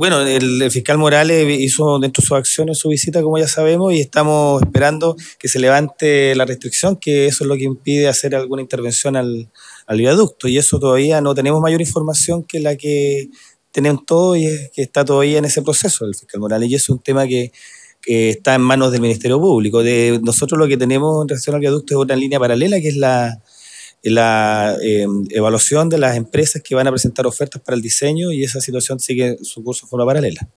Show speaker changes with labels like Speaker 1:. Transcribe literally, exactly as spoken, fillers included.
Speaker 1: bueno, el, el fiscal Morales hizo dentro de sus acciones su visita, como ya sabemos, y estamos esperando que se levante la restricción, que eso es lo que impide hacer alguna intervención al, al viaducto, y eso todavía no tenemos mayor información que la que tenemos todos, y es que está todavía en ese proceso el fiscal Morales, y es un tema que, que está en manos del Ministerio Público. De, nosotros lo que tenemos en relación al viaducto es una línea paralela, que es la la eh, evaluación de las empresas que van a presentar ofertas para el diseño, y esa situación sigue su curso de forma paralela.